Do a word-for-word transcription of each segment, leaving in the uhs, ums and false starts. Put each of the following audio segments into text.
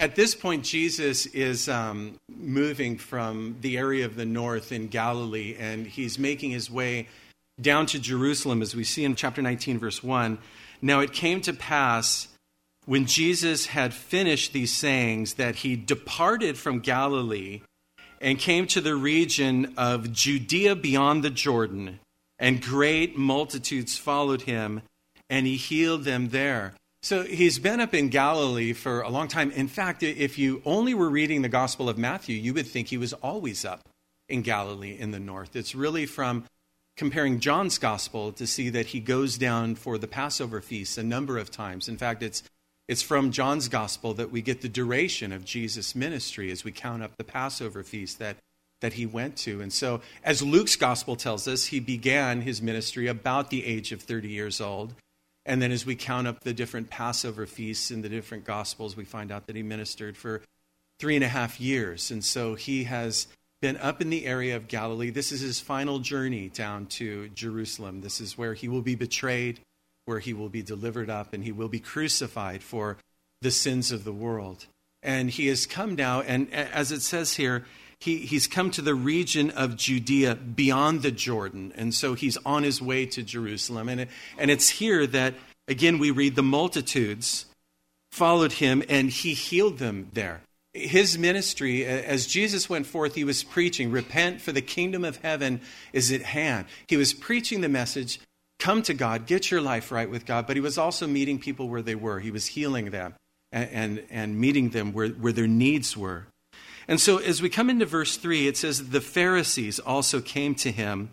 at this point, Jesus is um, moving from the area of the north in Galilee, and he's making his way down to Jerusalem, as we see in chapter nineteen, verse one. Now it came to pass, when Jesus had finished these sayings, that he departed from Galilee and came to the region of Judea beyond the Jordan, and great multitudes followed him, and he healed them there. So he's been up in Galilee for a long time. In fact, if you only were reading the Gospel of Matthew, you would think he was always up in Galilee in the north. It's really from comparing John's Gospel to see that he goes down for the Passover feast a number of times. In fact, it's it's from John's Gospel that we get the duration of Jesus' ministry as we count up the Passover feast that, that he went to. And so, as Luke's Gospel tells us, he began his ministry about the age of thirty years old. And then as we count up the different Passover feasts in the different Gospels, we find out that he ministered for three and a half years. And so he has been up in the area of Galilee. This is his final journey down to Jerusalem. This is where he will be betrayed, where he will be delivered up, and he will be crucified for the sins of the world. And he has come now, and as it says here, he, he's come to the region of Judea beyond the Jordan. And so he's on his way to Jerusalem. And, it, and it's here that, again, we read the multitudes followed him, and he healed them there. His ministry, as Jesus went forth, he was preaching, repent, for the kingdom of heaven is at hand. He was preaching the message, come to God, get your life right with God. But he was also meeting people where they were. He was healing them and, and, and meeting them where, where their needs were. And so as we come into verse three, it says, the Pharisees also came to him,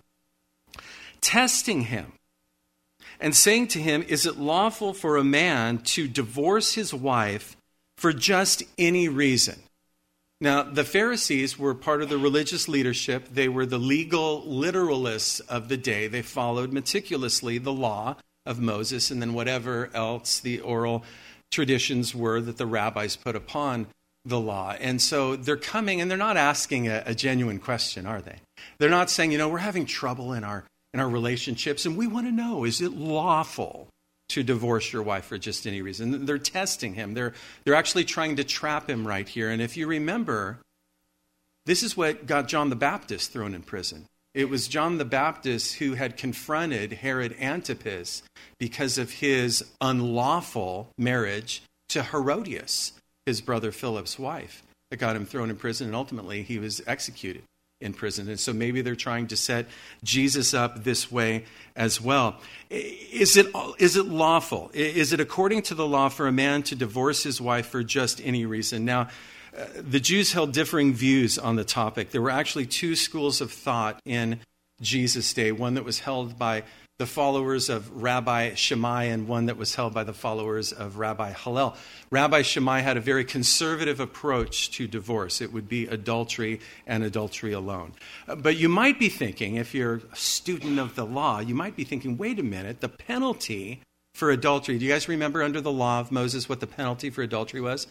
testing him and saying to him, is it lawful for a man to divorce his wife for just any reason? Now, the Pharisees were part of the religious leadership. They were the legal literalists of the day. They followed meticulously the law of Moses and then whatever else the oral traditions were that the rabbis put upon the law. And so they're coming, and they're not asking a, a genuine question, are they? They're not saying, you know, we're having trouble in our in our relationships, and we want to know, is it lawful to divorce your wife for just any reason? They're testing him. They're they're actually trying to trap him right here. And if you remember, this is what got John the Baptist thrown in prison. It was John the Baptist who had confronted Herod Antipas because of his unlawful marriage to Herodias, his brother Philip's wife, that got him thrown in prison, and ultimately he was executed in prison. And so maybe they're trying to set Jesus up this way as well. Is it is it lawful? Is it according to the law for a man to divorce his wife for just any reason? Now, uh, the Jews held differing views on the topic. There were actually two schools of thought in Jesus' day, one that was held by the followers of Rabbi Shammai and one that was held by the followers of Rabbi Hillel. Rabbi Shammai had a very conservative approach to divorce. It would be adultery and adultery alone. But you might be thinking, if you're a student of the law, you might be thinking, wait a minute, the penalty for adultery. Do you guys remember under the law of Moses what the penalty for adultery was?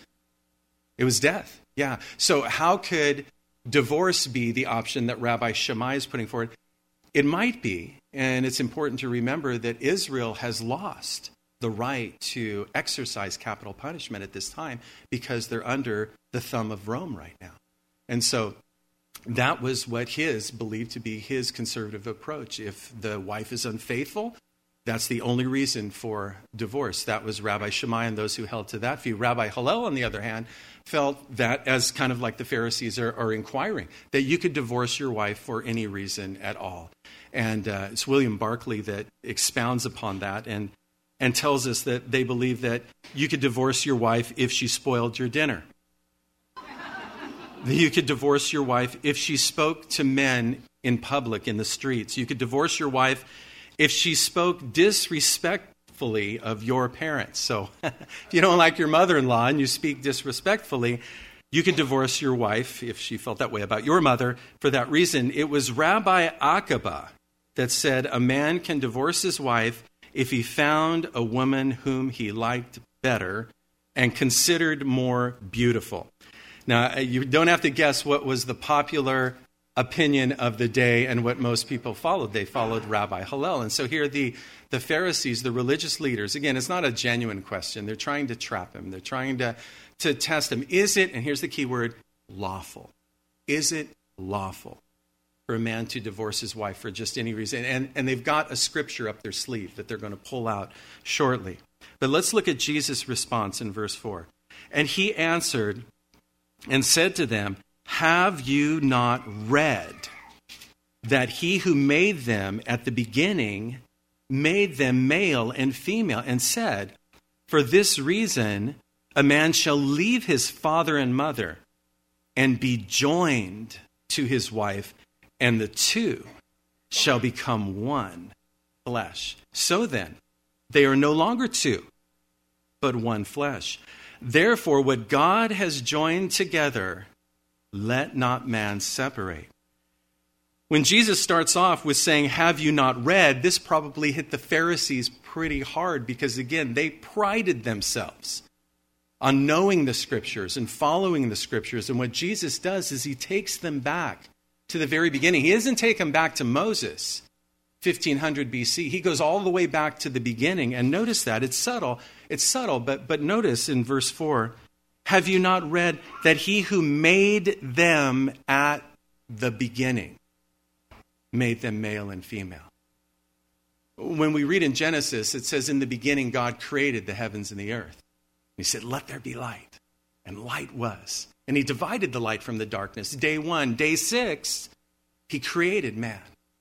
It was death. Yeah. So how could divorce be the option that Rabbi Shammai is putting forward? It might be, and it's important to remember that Israel has lost the right to exercise capital punishment at this time because they're under the thumb of Rome right now. And so that was what his believed to be his conservative approach. If the wife is unfaithful, that's the only reason for divorce. That was Rabbi Shammai and those who held to that view. Rabbi Hillel, on the other hand, felt that, as kind of like the Pharisees are, are inquiring, that you could divorce your wife for any reason at all. And uh, it's William Barclay that expounds upon that and, and tells us that they believe that you could divorce your wife if she spoiled your dinner. You could divorce your wife if she spoke to men in public in the streets. You could divorce your wife if she spoke disrespectfully of your parents. So if you don't like your mother-in-law and you speak disrespectfully, you could divorce your wife if she felt that way about your mother for that reason. It was Rabbi Akiba that said a man can divorce his wife if he found a woman whom he liked better and considered more beautiful. Now, you don't have to guess what was the popular opinion of the day and what most people followed. They followed Rabbi Hillel. And so here the, the Pharisees, the religious leaders, again, it's not a genuine question. They're trying to trap him. They're trying to, to test him. Is it, and here's the key word, lawful? Is it lawful for a man to divorce his wife for just any reason? And, and they've got a scripture up their sleeve that they're going to pull out shortly. But let's look at Jesus' response in verse four. And he answered and said to them, have you not read that he who made them at the beginning made them male and female, and said, for this reason a man shall leave his father and mother and be joined to his wife, and the two shall become one flesh. So then, they are no longer two, but one flesh. Therefore, what God has joined together, let not man separate. When Jesus starts off with saying, have you not read, this probably hit the Pharisees pretty hard because, again, they prided themselves on knowing the scriptures and following the scriptures. And what Jesus does is he takes them back to the very beginning. He doesn't take them back to Moses, fifteen hundred B C. He goes all the way back to the beginning. And notice that. It's subtle. It's subtle. But, but notice in verse four, have you not read that he who made them at the beginning made them male and female? When we read in Genesis, it says, in the beginning, God created the heavens and the earth. He said, let there be light. And light was. And he divided the light from the darkness. Day one, day six, he created man.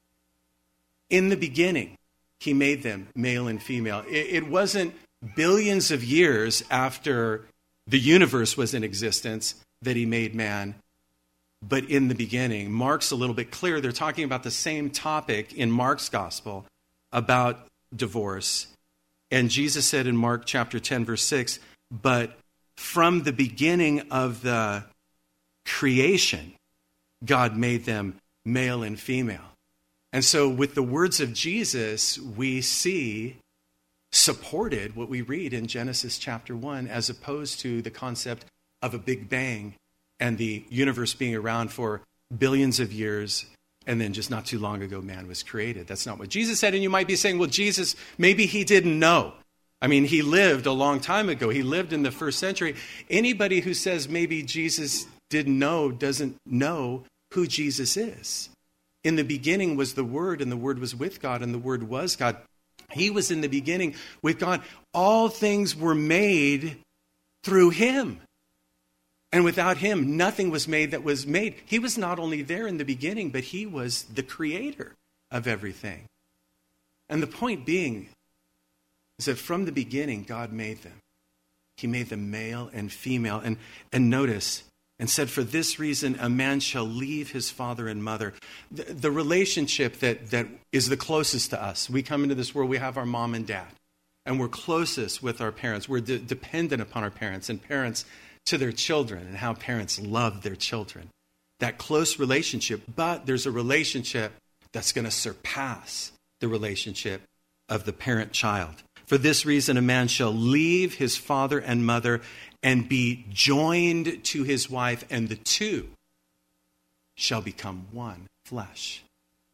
In the beginning, he made them male and female. It, it wasn't billions of years after the universe was in existence that he made man. But in the beginning, Mark's a little bit clear. They're talking about the same topic in Mark's gospel about divorce. And Jesus said in Mark chapter ten, verse six, but from the beginning of the creation, God made them male and female. And so with the words of Jesus, we see supported what we read in Genesis chapter one, as opposed to the concept of a big bang and the universe being around for billions of years, and then just not too long ago, man was created. That's not what Jesus said. And you might be saying, well, Jesus, maybe he didn't know. I mean, he lived a long time ago. He lived in the first century. Anybody who says maybe Jesus didn't know doesn't know who Jesus is. In the beginning was the Word, and the Word was with God, and the Word was God. He was in the beginning with God. All things were made through him. And without him, nothing was made that was made. He was not only there in the beginning, but he was the creator of everything. And the point being is that from the beginning, God made them. He made them male and female. And, and notice, and said, for this reason, a man shall leave his father and mother. The, the relationship that, that is the closest to us. We come into this world, we have our mom and dad. And we're closest with our parents. We're de- dependent upon our parents, and parents to their children, and how parents love their children. That close relationship, but there's a relationship that's going to surpass the relationship of the parent-child. For this reason, a man shall leave his father and mother and be joined to his wife, and the two shall become one flesh.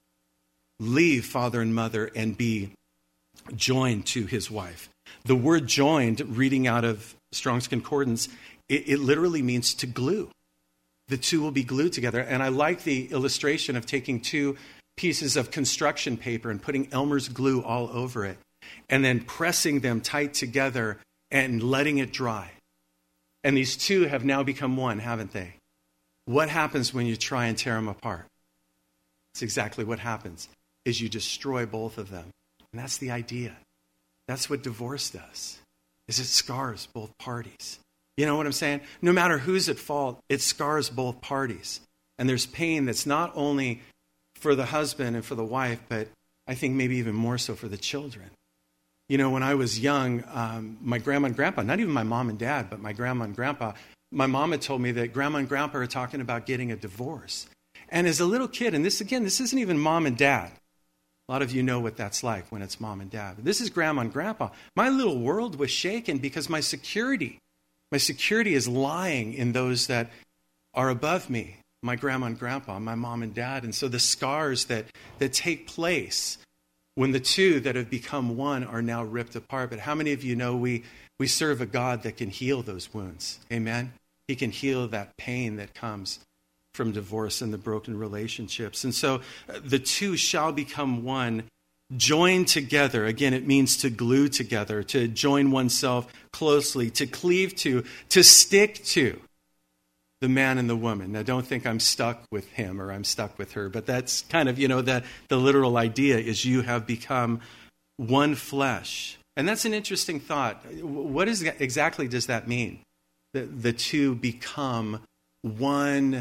Leave father and mother and be joined to his wife. The word joined, reading out of Strong's Concordance, it, it literally means to glue. The two will be glued together. And I like the illustration of taking two pieces of construction paper and putting Elmer's glue all over it, and then pressing them tight together and letting it dry. And these two have now become one, haven't they? What happens when you try and tear them apart? It's exactly what happens, is you destroy both of them. And that's the idea. That's what divorce does, is it scars both parties. You know what I'm saying? No matter who's at fault, it scars both parties. And there's pain that's not only for the husband and for the wife, but I think maybe even more so for the children. You know, when I was young, um, my grandma and grandpa, not even my mom and dad, but my grandma and grandpa, my mom had told me that grandma and grandpa are talking about getting a divorce. And as a little kid, and this again, this isn't even mom and dad. A lot of you know what that's like when it's mom and dad. But this is grandma and grandpa. My little world was shaken because my security, my security is lying in those that are above me, my grandma and grandpa, my mom and dad. And so the scars that, that take place when the two that have become one are now ripped apart. But how many of you know we, we serve a God that can heal those wounds? Amen? He can heal that pain that comes from divorce and the broken relationships. And so uh, the two shall become one, joined together. Again, it means to glue together, to join oneself closely, to cleave to, to stick to the man and the woman. Now, don't think I'm stuck with him or I'm stuck with her, but that's kind of, you know, the, the literal idea is you have become one flesh. And that's an interesting thought. What is exactly does that mean? The, the two become one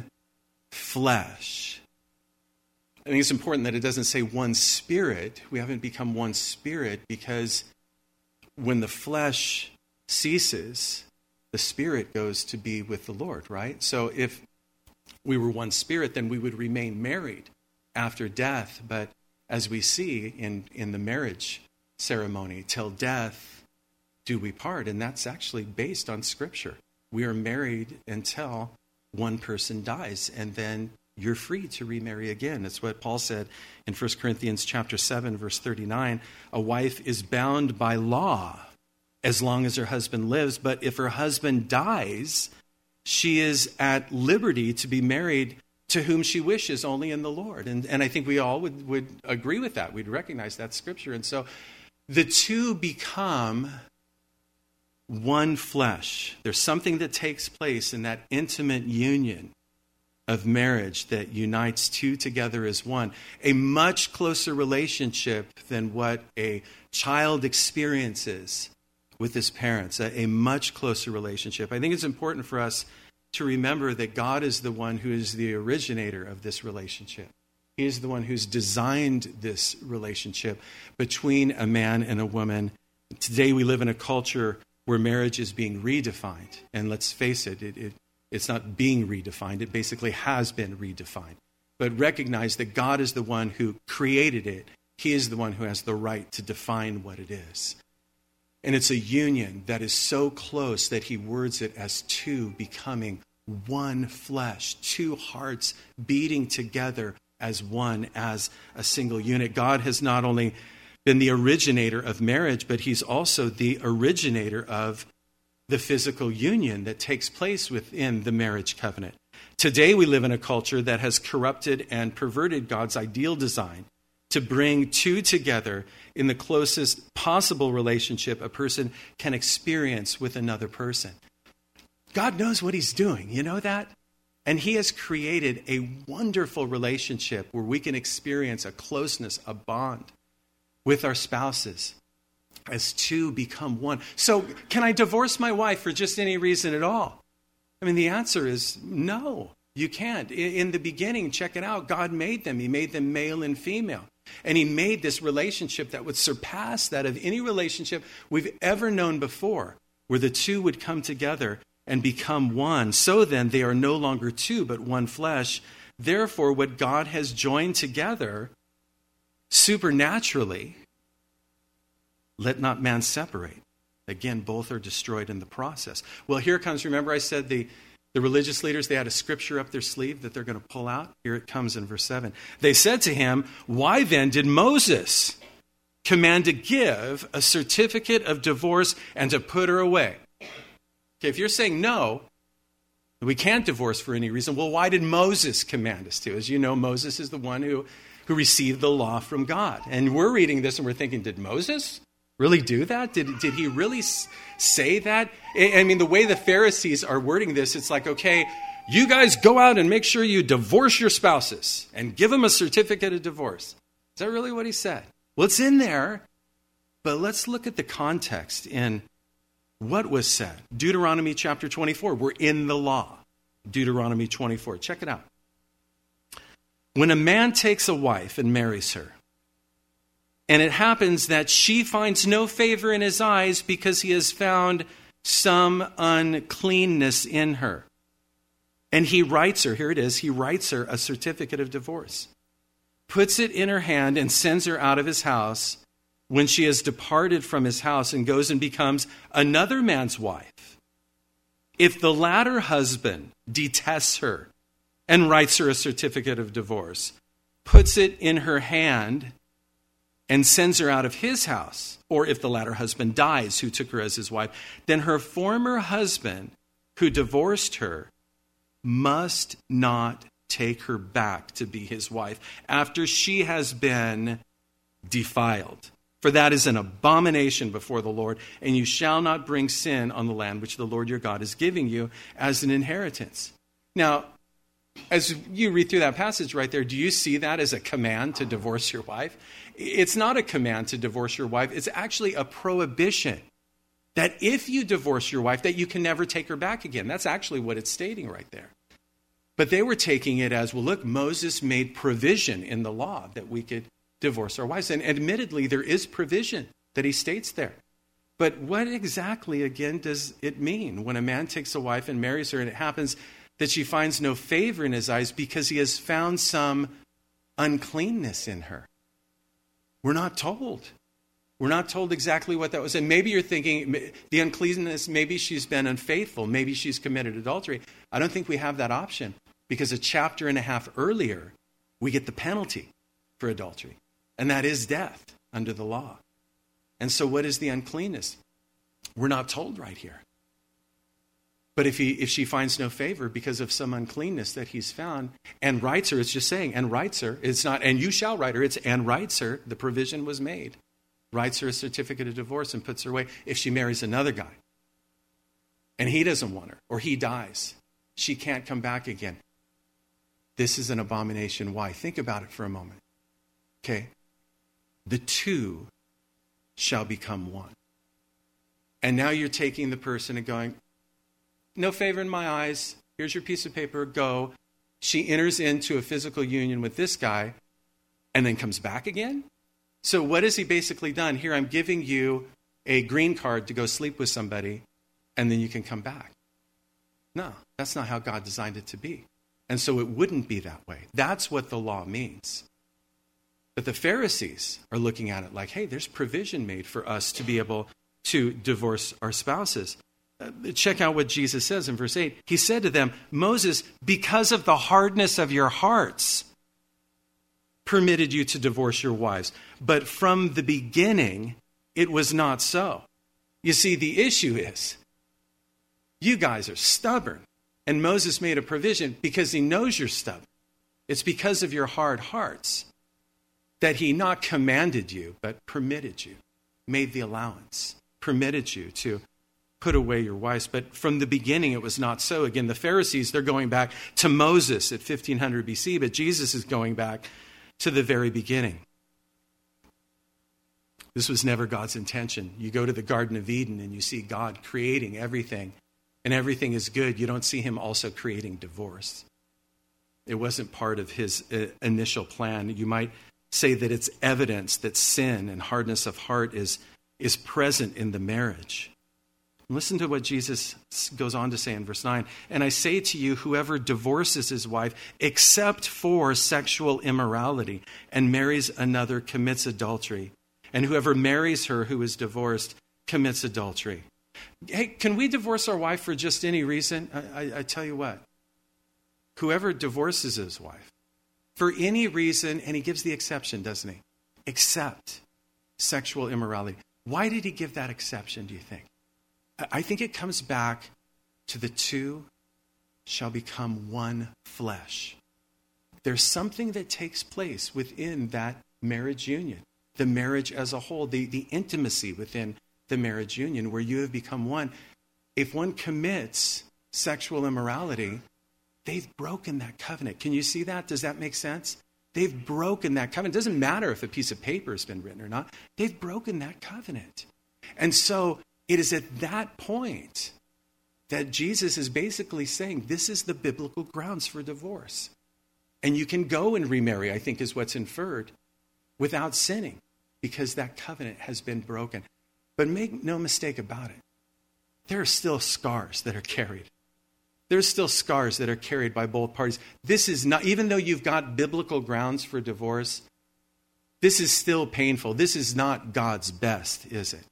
flesh. I think it's important that it doesn't say one spirit. We haven't become one spirit because when the flesh ceases, the spirit goes to be with the Lord, right? So if we were one spirit, then we would remain married after death. But as we see in, in the marriage ceremony, till death do we part. And that's actually based on Scripture. We are married until one person dies, and then you're free to remarry again. That's what Paul said in First Corinthians chapter seven, verse thirty-nine. A wife is bound by law as long as her husband lives, but if her husband dies, she is at liberty to be married to whom she wishes, only in the Lord. And, and I think we all would, would agree with that. We'd recognize that Scripture. And so the two become one flesh. There's something that takes place in that intimate union of marriage that unites two together as one. A much closer relationship than what a child experiences with his parents. A, a much closer relationship. I think it's important for us to remember that God is the one who is the originator of this relationship. He is the one who's designed this relationship between a man and a woman. Today we live in a culture where marriage is being redefined. And let's face it, it, it it's not being redefined. It basically has been redefined. But recognize that God is the one who created it. He is the one who has the right to define what it is. And it's a union that is so close that he words it as two becoming one flesh, two hearts beating together as one, as a single unit. God has not only been the originator of marriage, but he's also the originator of the physical union that takes place within the marriage covenant. Today we live in a culture that has corrupted and perverted God's ideal design to bring two together in the closest possible relationship a person can experience with another person. God knows what he's doing, you know that? And he has created a wonderful relationship where we can experience a closeness, a bond with our spouses as two become one. So can I divorce my wife for just any reason at all? I mean, the answer is no, you can't. In the beginning, check it out, God made them. He made them male and female. And he made this relationship that would surpass that of any relationship we've ever known before, where the two would come together and become one. So then they are no longer two, but one flesh. Therefore, what God has joined together supernaturally, let not man separate. Again, both are destroyed in the process. Well, here comes, remember I said the, the religious leaders, they had a scripture up their sleeve that they're going to pull out. Here it comes in verse seven. They said to him, why then did Moses command to give a certificate of divorce and to put her away? Okay, if you're saying no, we can't divorce for any reason, well, why did Moses command us to? As you know, Moses is the one who, who received the law from God. And we're reading this and we're thinking, did Moses really do that? Did, did he really say that? I mean, the way the Pharisees are wording this, it's like, okay, you guys go out and make sure you divorce your spouses and give them a certificate of divorce. Is that really what he said? Well, it's in there, but let's look at the context in what was said. Deuteronomy chapter twenty-four, we're in the law. Deuteronomy twenty-four, check it out. When a man takes a wife and marries her, and it happens that she finds no favor in his eyes because he has found some uncleanness in her. And he writes her, here it is, he writes her a certificate of divorce, puts it in her hand and sends her out of his house when she has departed from his house and goes and becomes another man's wife. If the latter husband detests her and writes her a certificate of divorce, puts it in her hand and sends her out of his house, or if the latter husband dies who took her as his wife, then her former husband who divorced her must not take her back to be his wife after she has been defiled. For that is an abomination before the Lord, and you shall not bring sin on the land which the Lord your God is giving you as an inheritance. Now, as you read through that passage right there, do you see that as a command to divorce your wife? It's not a command to divorce your wife. It's actually a prohibition that if you divorce your wife, that you can never take her back again. That's actually what it's stating right there. But they were taking it as, well, look, Moses made provision in the law that we could divorce our wives. And admittedly, there is provision that he states there. But what exactly, again, does it mean when a man takes a wife and marries her and it happens that she finds no favor in his eyes because he has found some uncleanness in her? We're not told. We're not told exactly what that was. And maybe you're thinking the uncleanness, maybe she's been unfaithful. Maybe she's committed adultery. I don't think we have that option because a chapter and a half earlier, we get the penalty for adultery. And that is death under the law. And so what is the uncleanness? We're not told right here. But if he, if she finds no favor because of some uncleanness that he's found and writes her, it's just saying, and writes her, it's not, and you shall write her, it's, and writes her, the provision was made. Writes her a certificate of divorce and puts her away. If she marries another guy and he doesn't want her or he dies, she can't come back again. This is an abomination. Why? Think about it for a moment. Okay? The two shall become one. And now you're taking the person and going, no favor in my eyes. Here's your piece of paper. Go. She enters into a physical union with this guy and then comes back again. So what has he basically done? Here, I'm giving you a green card to go sleep with somebody and then you can come back. No, that's not how God designed it to be. And so it wouldn't be that way. That's what the law means. But the Pharisees are looking at it like, hey, there's provision made for us to be able to divorce our spouses. Uh, check out what Jesus says in verse eight. He said to them, Moses, because of the hardness of your hearts, permitted you to divorce your wives. But from the beginning, it was not so. You see, the issue is, you guys are stubborn. And Moses made a provision because he knows you're stubborn. It's because of your hard hearts that he not commanded you, but permitted you, made the allowance, permitted you to put away your wives. But from the beginning, it was not so. Again, the Pharisees, they're going back to Moses at fifteen hundred B C, but Jesus is going back to the very beginning. This was never God's intention. You go to the Garden of Eden and you see God creating everything, and everything is good. You don't see him also creating divorce. It wasn't part of his uh, initial plan. You might say that it's evidence that sin and hardness of heart is, is present in the marriage. Listen to what Jesus goes on to say in verse nine. And I say to you, whoever divorces his wife except for sexual immorality and marries another commits adultery. And whoever marries her who is divorced commits adultery. Hey, can we divorce our wife for just any reason? I, I, I tell you what. Whoever divorces his wife for any reason, and he gives the exception, doesn't he? Except sexual immorality. Why did he give that exception, do you think? I think it comes back to the two shall become one flesh. There's something that takes place within that marriage union, the marriage as a whole, the, the intimacy within the marriage union where you have become one. If one commits sexual immorality, they've broken that covenant. Can you see that? Does that make sense? They've broken that covenant. It doesn't matter if a piece of paper has been written or not. They've broken that covenant. And so it is at that point that Jesus is basically saying this is the biblical grounds for divorce. And you can go and remarry, I think is what's inferred, without sinning because that covenant has been broken. But make no mistake about it. There are still scars that are carried. There's still scars that are carried by both parties. This is not, even though you've got biblical grounds for divorce, this is still painful. This is not God's best, is it?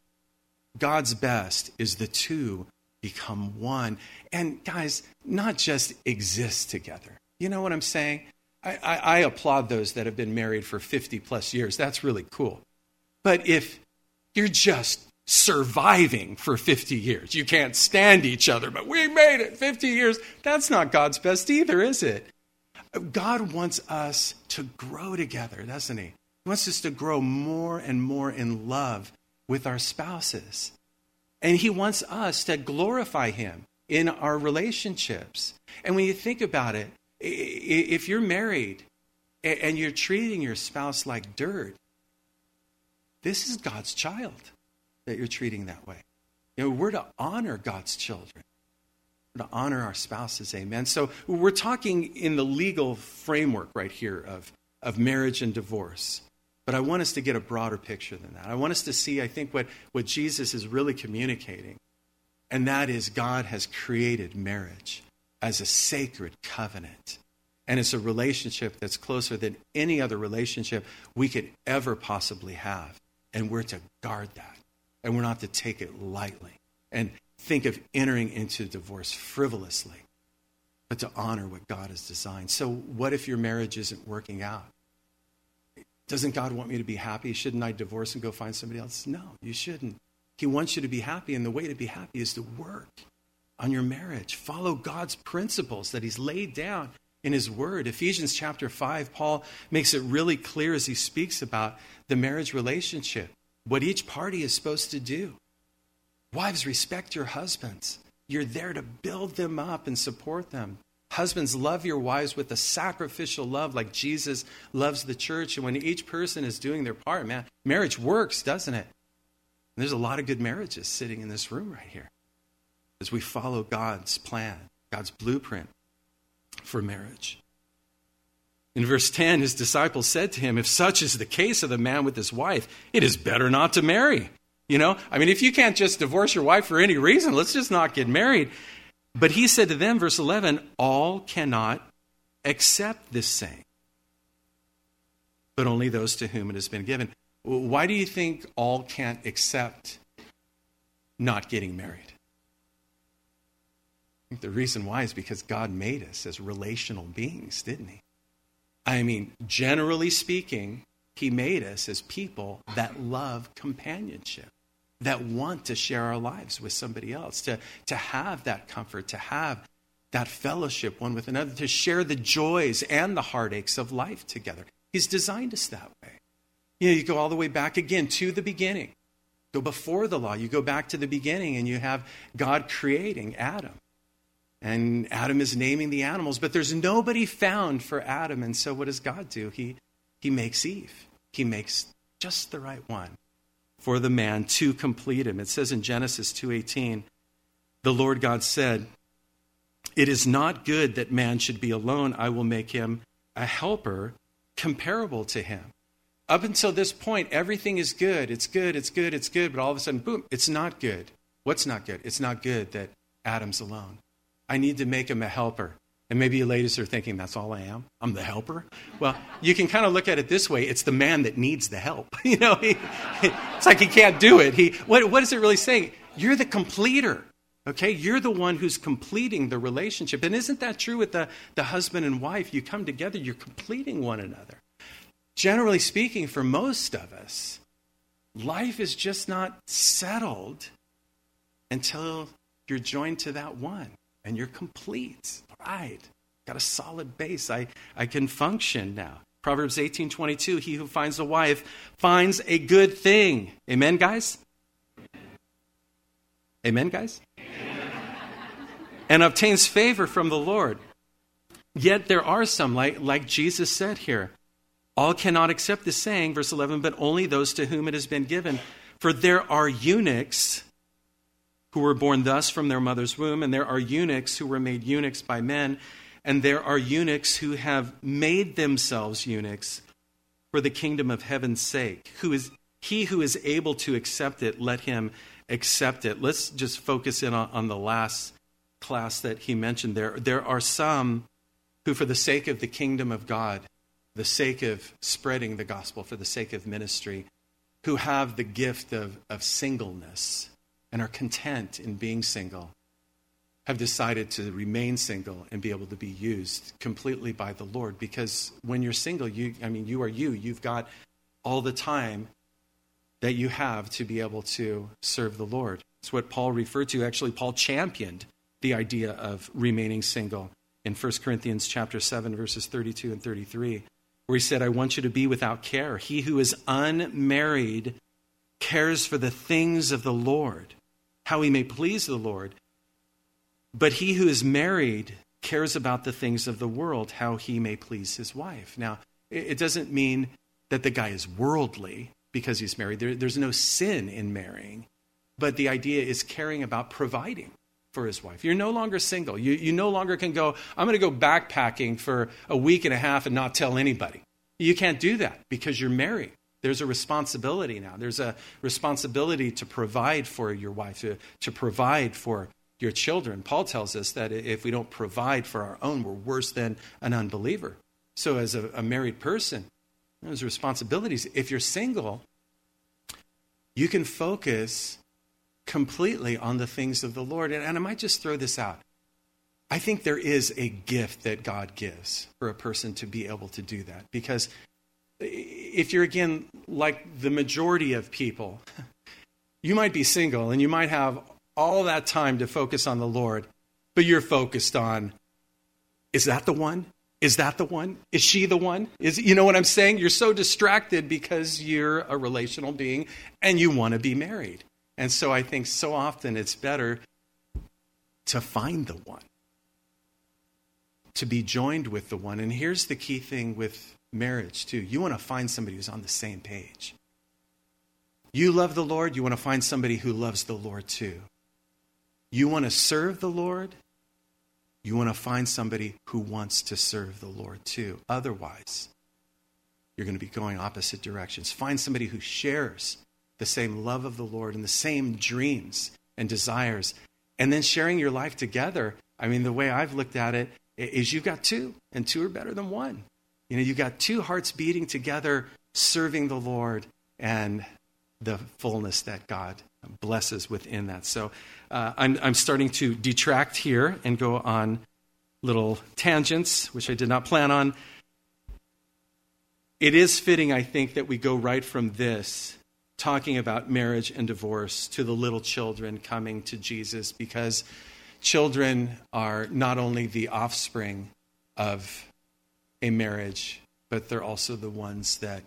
God's best is the two become one. And guys, not just exist together. You know what I'm saying? I, I, I applaud those that have been married for fifty plus years. That's really cool. But if you're just surviving for fifty years, you can't stand each other, but we made it fifty years, that's not God's best either, is it? God wants us to grow together, doesn't he? He wants us to grow more and more in love with our spouses. And he wants us to glorify him in our relationships. And when you think about it, if you're married and you're treating your spouse like dirt, this is God's child that you're treating that way. You know, we're to honor God's children. We're to honor our spouses, amen. So we're talking in the legal framework right here of, of marriage and divorce. But I want us to get a broader picture than that. I want us to see, I think, what, what Jesus is really communicating. And that is God has created marriage as a sacred covenant. And it's a relationship that's closer than any other relationship we could ever possibly have. And we're to guard that. And we're not to take it lightly and think of entering into divorce frivolously, but to honor what God has designed. So what if your marriage isn't working out? Doesn't God want me to be happy? Shouldn't I divorce and go find somebody else? No, you shouldn't. He wants you to be happy, and the way to be happy is to work on your marriage. Follow God's principles that he's laid down in his word. Ephesians chapter five, Paul makes it really clear as he speaks about the marriage relationship, what each party is supposed to do. Wives, respect your husbands. You're there to build them up and support them. Husbands, love your wives with a sacrificial love like Jesus loves the church. And when each person is doing their part, man, marriage works, doesn't it? And there's a lot of good marriages sitting in this room right here as we follow God's plan, God's blueprint for marriage. In verse ten, his disciples said to him, if such is the case of the man with his wife, it is better not to marry. You know, I mean, if you can't just divorce your wife for any reason, let's just not get married. But he said to them, verse eleven, all cannot accept this saying, but only those to whom it has been given. Why do you think all can't accept not getting married? I think the reason why is because God made us as relational beings, didn't he? I mean, generally speaking, he made us as people that love companionship, that want to share our lives with somebody else, to, to have that comfort, to have that fellowship one with another, to share the joys and the heartaches of life together. He's designed us that way. You know, you go all the way back again to the beginning. Go before the law. You go back to the beginning and you have God creating Adam. And Adam is naming the animals, but there's nobody found for Adam. And so what does God do? He, he makes Eve. He makes just the right one for the man to complete him. It says in Genesis two eighteen, the Lord God said, it is not good that man should be alone. I will make him a helper comparable to him. Up until this point, everything is good. It's good, it's good, it's good. But all of a sudden, boom, it's not good. What's not good? It's not good that Adam's alone. I need to make him a helper. And maybe you ladies are thinking, that's all I am? I'm the helper? Well, you can kind of look at it this way. It's the man that needs the help. You know, he, it's like he can't do it. He, what, what is it really saying? You're the completer, okay? You're the one who's completing the relationship. And isn't that true with the, the husband and wife? You come together, you're completing one another. Generally speaking, for most of us, life is just not settled until you're joined to that one. And you're complete. All right. Got a solid base. I, I can function now. Proverbs eighteen twenty-two, he who finds a wife finds a good thing. Amen, guys? Amen, guys? And obtains favor from the Lord. Yet there are some, like, like Jesus said here, all cannot accept the saying, verse eleven, but only those to whom it has been given. For there are eunuchs who were born thus from their mother's womb, and there are eunuchs who were made eunuchs by men, and there are eunuchs who have made themselves eunuchs for the kingdom of heaven's sake. Who is he who is able to accept it, let him accept it. Let's just focus in on, on the last class that he mentioned there. There are some who, for the sake of the kingdom of God, the sake of spreading the gospel, for the sake of ministry, who have the gift of, of singleness, and are content in being single, have decided to remain single and be able to be used completely by the Lord. Because when you're single, you, I mean, you are you. You've got all the time that you have to be able to serve the Lord. It's what Paul referred to. Actually, Paul championed the idea of remaining single in First Corinthians chapter seven, verses thirty-two and thirty-three, where he said, I want you to be without care. He who is unmarried cares for the things of the Lord, how he may please the Lord. But he who is married cares about the things of the world, how he may please his wife. Now, it doesn't mean that the guy is worldly because he's married. There, there's no sin in marrying. But the idea is caring about providing for his wife. You're no longer single. You, you no longer can go, I'm going to go backpacking for a week and a half and not tell anybody. You can't do that because you're married. There's a responsibility now. There's a responsibility to provide for your wife, to, to provide for your children. Paul tells us that if we don't provide for our own, we're worse than an unbeliever. So as a, a married person, there's responsibilities. If you're single, you can focus completely on the things of the Lord. And, and I might just throw this out. I think there is a gift that God gives for a person to be able to do that. Because if you're, again, like the majority of people, you might be single and you might have all that time to focus on the Lord, but you're focused on, is that the one? Is that the one? Is she the one? Is, you know what I'm saying? You're so distracted because you're a relational being and you want to be married. And so I think so often it's better to find the one, to be joined with the one. And here's the key thing with marriage too. You want to find somebody who's on the same page. You love the Lord, you want to find somebody who loves the Lord too. You want to serve the Lord, you want to find somebody who wants to serve the Lord too. Otherwise, you're going to be going opposite directions. Find somebody who shares the same love of the Lord and the same dreams and desires. And then sharing your life together. I mean, the way I've looked at it is you've got two, and two are better than one. You know, you've got two hearts beating together, serving the Lord and the fullness that God blesses within that. So uh, I'm, I'm starting to detract here and go on little tangents, which I did not plan on. It is fitting, I think, that we go right from this, talking about marriage and divorce, to the little children coming to Jesus, because children are not only the offspring of a marriage, but they're also the ones that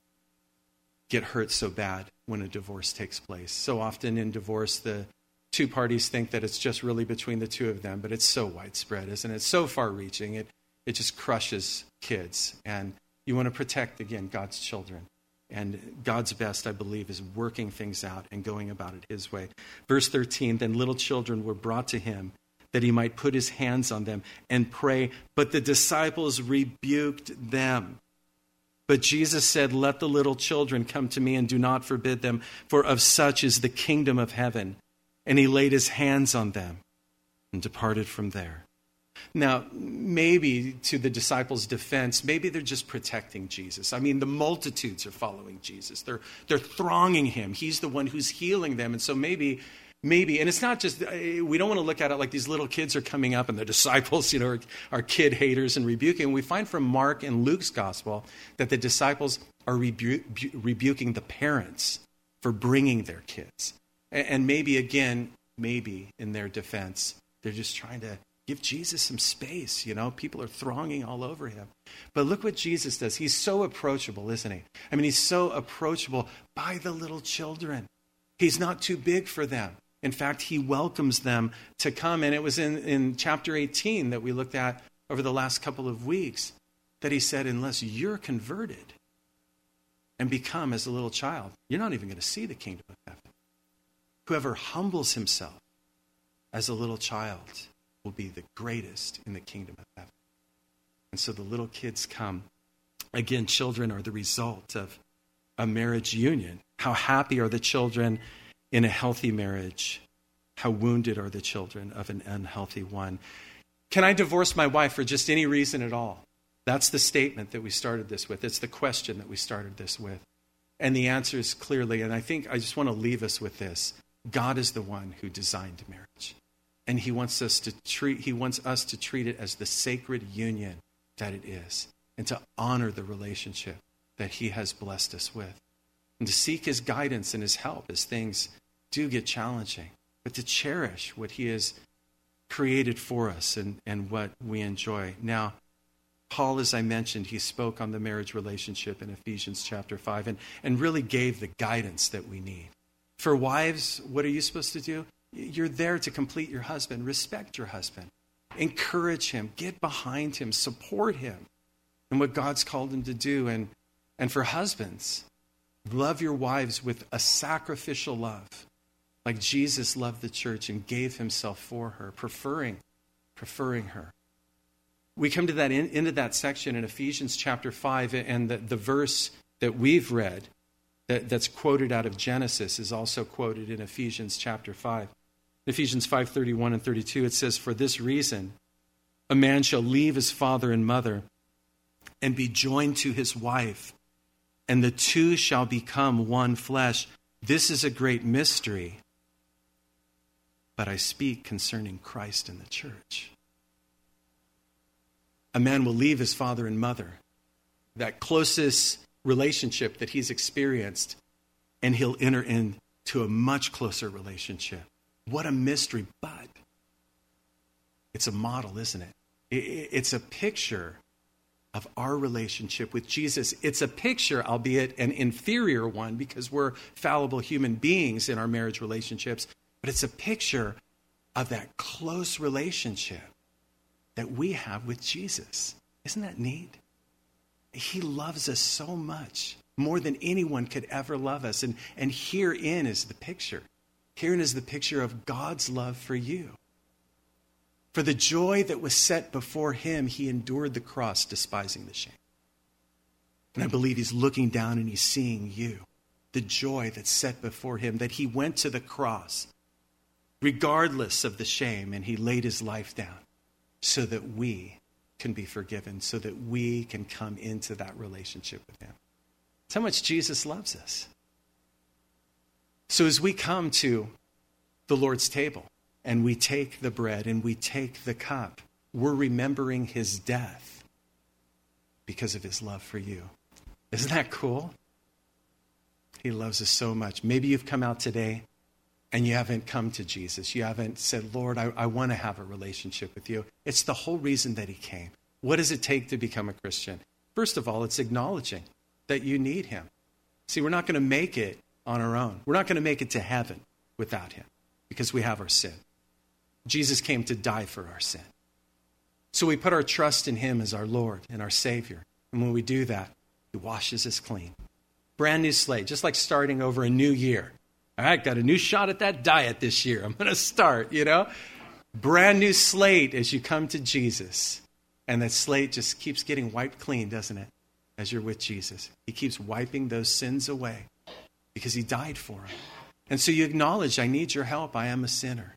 get hurt so bad when a divorce takes place. So often in divorce, the two parties think that it's just really between the two of them, but it's so widespread, isn't it? It's so far-reaching. It it just crushes kids. And you want to protect, again, God's children. And God's best, I believe, is working things out and going about it his way. Verse thirteen, then little children were brought to him that he might put his hands on them and pray. But the disciples rebuked them. But Jesus said, let the little children come to me and do not forbid them, for of such is the kingdom of heaven. And he laid his hands on them and departed from there. Now, maybe to the disciples' defense, maybe they're just protecting Jesus. I mean, the multitudes are following Jesus. They're they're thronging him. He's the one who's healing them. And so maybe, maybe, and it's not just, we don't want to look at it like these little kids are coming up and the disciples, you know, are, are kid haters and rebuking. We find from Mark and Luke's gospel that the disciples are rebu- rebuking the parents for bringing their kids. And, and maybe, again, maybe in their defense, they're just trying to give Jesus some space, you know. People are thronging all over him. But look what Jesus does. He's so approachable, isn't he? I mean, he's so approachable by the little children. He's not too big for them. In fact, he welcomes them to come. And it was in, in chapter eighteen that we looked at over the last couple of weeks that he said, unless you're converted and become as a little child, you're not even going to see the kingdom of heaven. Whoever humbles himself as a little child will be the greatest in the kingdom of heaven. And so the little kids come. Again, children are the result of a marriage union. How happy are the children in a healthy marriage? How wounded are the children of an unhealthy one? Can I divorce my wife for just any reason at all? That's the statement that we started this with. It's the question that we started this with. And the answer is clearly, and I think I just want to leave us with this. God is the one who designed marriage. And he wants us to treat he wants us to treat it as the sacred union that it is, and to honor the relationship that he has blessed us with. and to seek his guidance and his help as things do get challenging, but to cherish what he has created for us and, and what we enjoy. Now, Paul, as I mentioned, he spoke on the marriage relationship in Ephesians chapter five and, and really gave the guidance that we need. For wives, what are you supposed to do? You're there to complete your husband. Respect your husband. Encourage him. Get behind him. Support him in what God's called him to do. And, and for husbands, love your wives with a sacrificial love, like Jesus loved the church and gave himself for her, preferring, preferring her. We come to that in, into that section in Ephesians chapter five, and the, the verse that we've read that, that's quoted out of Genesis is also quoted in Ephesians chapter five. In Ephesians five, thirty-one and thirty-two, it says, "For this reason, a man shall leave his father and mother and be joined to his wife, and the two shall become one flesh. This is a great mystery, but I speak concerning Christ and the church." A man will leave his father and mother, that closest relationship that he's experienced, and he'll enter into a much closer relationship. What a mystery, but it's a model, isn't it? It's a picture of our relationship with Jesus. It's a picture, albeit an inferior one, because we're fallible human beings in our marriage relationships, but it's a picture of that close relationship that we have with Jesus. Isn't that neat? He loves us so much, more than anyone could ever love us. And, and herein is the picture. Herein is the picture of God's love for you. For the joy that was set before him, he endured the cross, despising the shame. And I believe he's looking down and he's seeing you, the joy that's set before him, that he went to the cross, regardless of the shame, and he laid his life down so that we can be forgiven, so that we can come into that relationship with him. That's how much Jesus loves us. So as we come to the Lord's table and we take the bread and we take the cup, we're remembering his death because of his love for you. Isn't that cool? He loves us so much. Maybe you've come out today and you haven't come to Jesus. You haven't said, Lord, I, I want to have a relationship with you. It's the whole reason that he came. What does it take to become a Christian? First of all, it's acknowledging that you need him. See, we're not going to make it on our own. We're not going to make it to heaven without him because we have our sin. Jesus came to die for our sin. So we put our trust in him as our Lord and our Savior. And when we do that, he washes us clean. Brand new slate, just like starting over a new year. All right, got a new shot at that diet this year. I'm going to start, you know. Brand new slate as you come to Jesus. And that slate just keeps getting wiped clean, doesn't it? As you're with Jesus. He keeps wiping those sins away because he died for them. And so you acknowledge, I need your help. I am a sinner.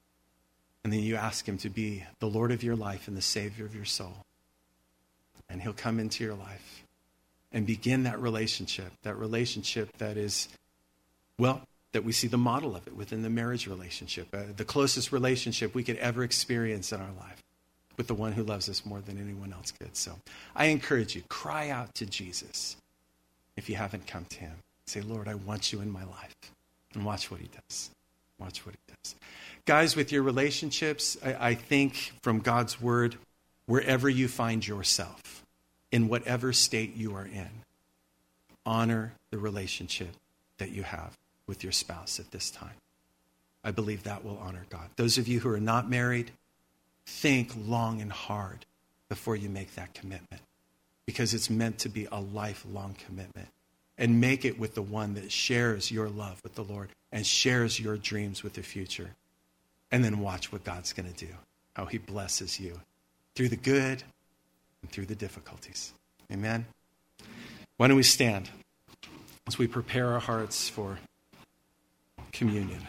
And then you ask him to be the Lord of your life and the Savior of your soul. And he'll come into your life and begin that relationship, that relationship that is, well, that we see the model of it within the marriage relationship, uh, the closest relationship we could ever experience in our life with the one who loves us more than anyone else could. So I encourage you, cry out to Jesus if you haven't come to him. Say, Lord, I want you in my life. And watch what he does. Watch what he does. Guys, with your relationships, I, I think from God's word, wherever you find yourself, in whatever state you are in, honor the relationship that you have with your spouse at this time. I believe that will honor God. Those of you who are not married, think long and hard before you make that commitment, because it's meant to be a lifelong commitment. And make it with the one that shares your love with the Lord and shares your dreams with the future. And then watch what God's going to do, how he blesses you through the good and through the difficulties. Amen. Why don't we stand as we prepare our hearts for communion.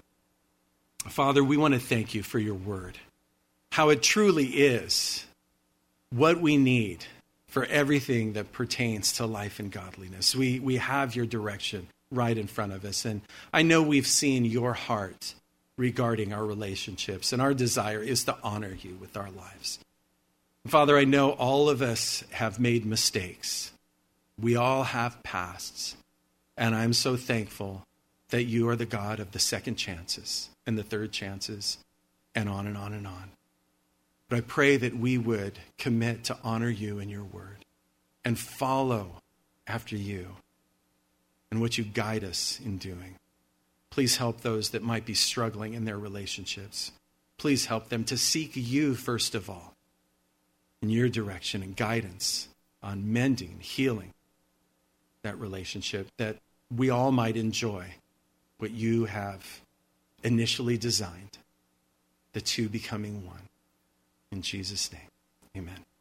Father, we want to thank you for your word, how it truly is what we need for everything that pertains to life and godliness. We we have your direction right in front of us. And I know we've seen your heart regarding our relationships, and our desire is to honor you with our lives. Father, I know all of us have made mistakes. We all have pasts. And I'm so thankful that you are the God of the second chances and the third chances and on and on and on. But I pray that we would commit to honor you and your word and follow after you and what you guide us in doing. Please help those that might be struggling in their relationships. Please help them to seek you first of all in your direction and guidance on mending and healing that relationship, that we all might enjoy what you have initially designed, the two becoming one. In Jesus' name, amen.